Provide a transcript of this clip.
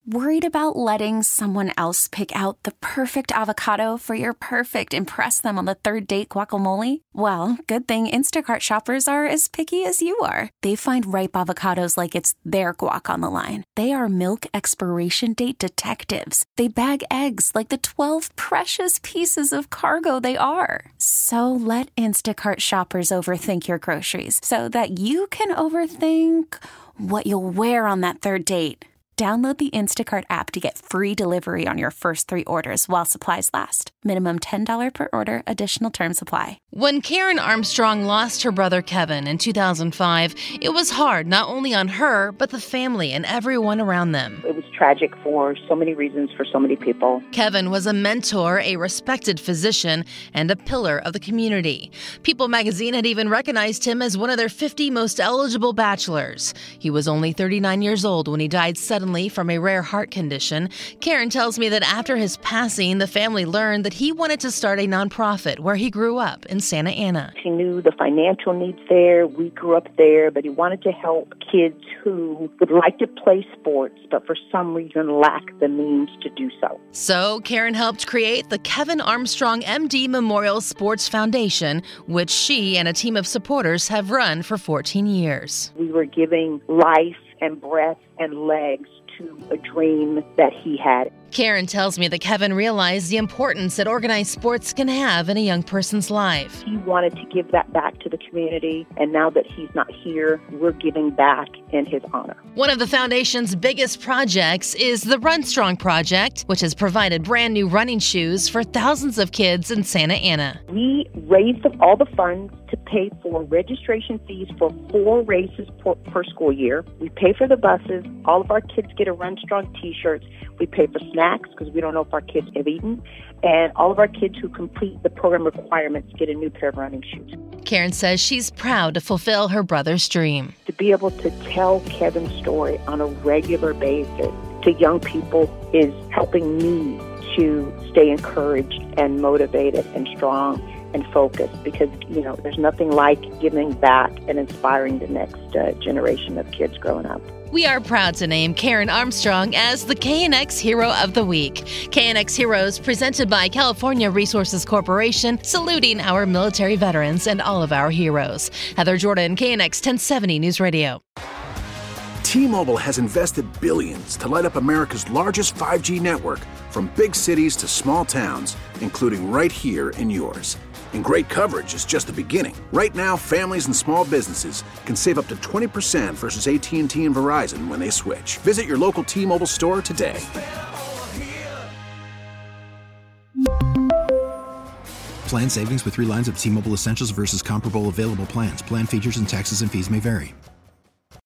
Worried about letting someone else pick out the perfect avocado for your perfect impress them on the third date guacamole? Well, good thing Instacart shoppers are as picky as you are. They find ripe avocados like it's their guac on the line. They are milk expiration date detectives. They bag eggs like the 12 precious pieces of cargo they are. So let Instacart shoppers overthink your groceries so that you can overthink what you'll wear on that third date. Download the Instacart app to get free delivery on your first 3 orders while supplies last. Minimum $10 per order. Additional terms apply. When Karen Armstrong lost her brother Kevin in 2005, it was hard not only on her, but the family and everyone around them. It was tragic for so many reasons for so many people. Kevin was a mentor, a respected physician, and a pillar of the community. People magazine had even recognized him as one of their 50 most eligible bachelors. He was only 39 years old when he died suddenly from a rare heart condition. Karen tells me that after his passing, the family learned that he wanted to start a nonprofit where he grew up in Santa Ana. He knew the financial needs there. We grew up there, but he wanted to help kids who would like to play sports, but for some reason lack the means to do so. So Karen helped create the Kevin Armstrong MD Memorial Sports Foundation, which she and a team of supporters have run for 14 years. We were giving life and breath and legs to a dream that he had. Karen tells me that Kevin realized the importance that organized sports can have in a young person's life. He wanted to give that back to the community, and now that he's not here, we're giving back in his honor. One of the foundation's biggest projects is the Run Strong Project, which has provided brand new running shoes for thousands of kids in Santa Ana. We raised all the funds to pay for registration fees for 4 races per school year. We pay for the buses. All of our kids get a Run Strong t-shirts. We pay for snacks because we don't know if our kids have eaten. And all of our kids who complete the program requirements get a new pair of running shoes. Karen says she's proud to fulfill her brother's dream. To be able to tell Kevin's story on a regular basis to young people is helping me to stay encouraged and motivated and strong and focused, because, there's nothing like giving back and inspiring the next generation of kids growing up. We are proud to name Karen Armstrong as the KNX Hero of the Week. KNX Heroes presented by California Resources Corporation, saluting our military veterans and all of our heroes. Heather Jordan, KNX 1070 News Radio. T-Mobile has invested billions to light up America's largest 5G network, from big cities to small towns, including right here in yours. And great coverage is just the beginning. Right now, families and small businesses can save up to 20% versus AT&T and Verizon when they switch. Visit your local T-Mobile store today. Plan savings with 3 lines of T-Mobile Essentials versus comparable available plans. Plan features and taxes and fees may vary.